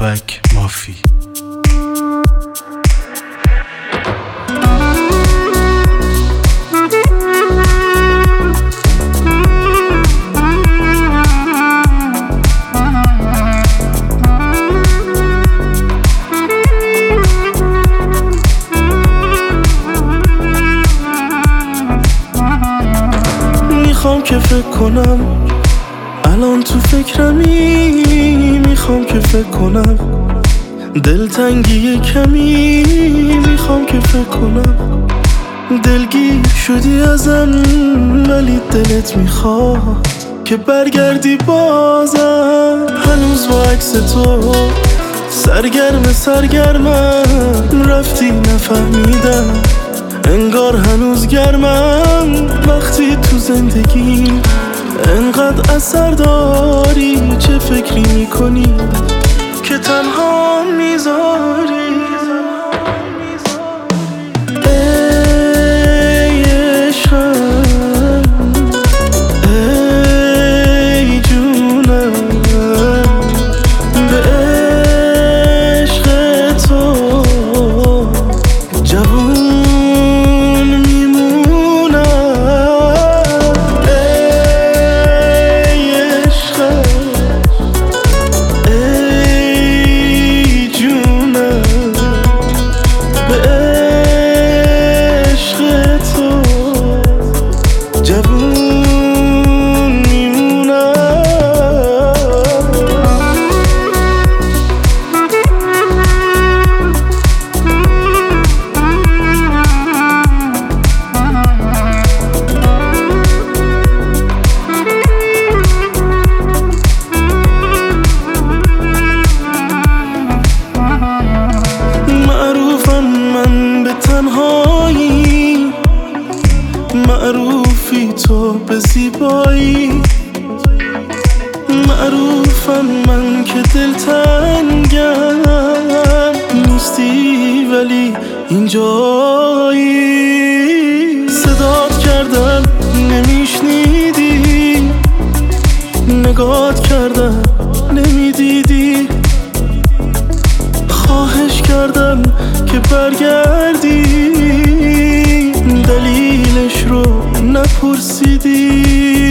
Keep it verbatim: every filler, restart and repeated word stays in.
بابک مافی. میخوام که فکر کنم الان تو فکرمی، میخوام که فکر کنم دلتنگی کمی، میخوام که فکر کنم دلگیر شدی ازم ولی دلت میخواد که برگردی بازم. هنوز با عکس تو سرگرم سرگرمم، رفتی نفهمیدم انگار هنوز گرمم. وقتی تو زندگی انقدر اثر داری، چه فکری میکنی که تنها میذاری؟ ای عشقم، ای جونم، به عشق تو جوون میمونم. ای عشقم، ای جونم، به عشق تو جوون میمونم. معروفم من به تنهایی، معروفی تو به زیبایی، معروفم من که دلتنگم نیستی ولی اینجایی. صدات کردم نمیشنیدی، نگات کردم نمیدیدی، خواهش کردم که برگردی، دلیلش رو نپرسیدی.